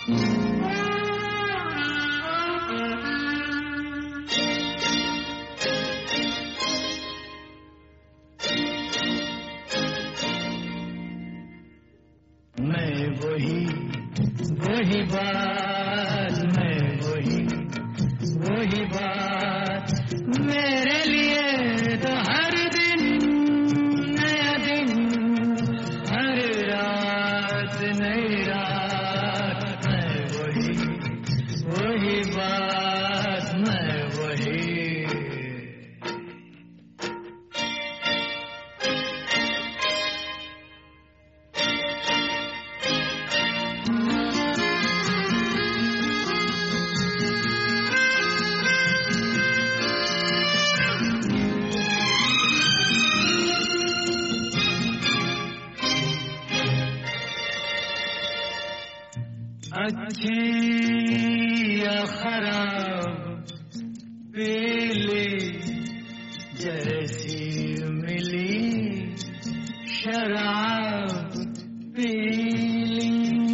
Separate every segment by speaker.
Speaker 1: वही बात, मैं वही बात, मेरे लिए तो हर दिन नया दिन, हर रात नई रात, मैं वही बात, मैं वही। अच्छी या खराब पीली जैसी मिली शराब पीली,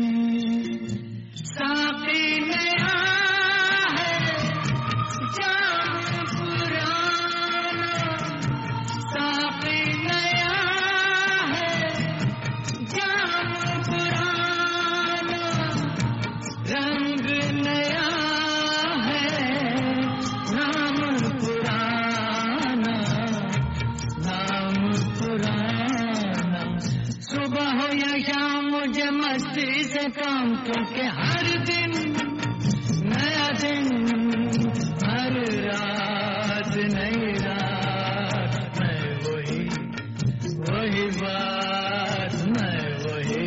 Speaker 1: साकी नया है जाम पुराना, साकी नया है जाम पुराना, रंग नया है नाम पुराना, नाम पुराना। सुबह हो या शाम मुझे मस्ती से काम, क्योंकि हर दिन नया दिन, हर रात नई रात, मैं वही बात, मैं वही।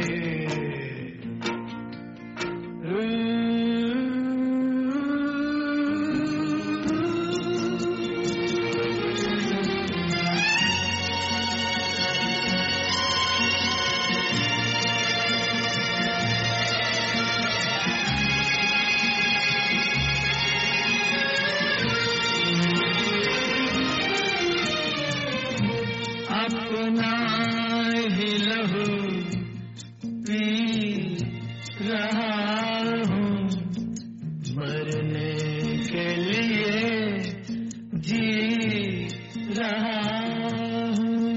Speaker 1: अपना ही लहू पी रहा हूँ, मरने के लिए जी रहा हूँ।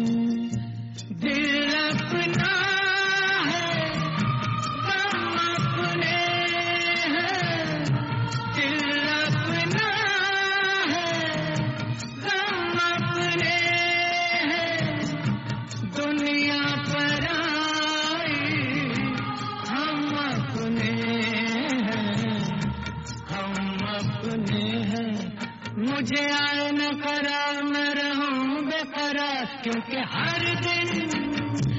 Speaker 1: दिल अपना है गम अपने हैं, दिल अपना है गम अपने हैं, दुनिया पर आई हम अपने हैं, हम अपने हैं। मुझे आए न करार, मैं रहूं बेकरार, क्योंकि हर दिन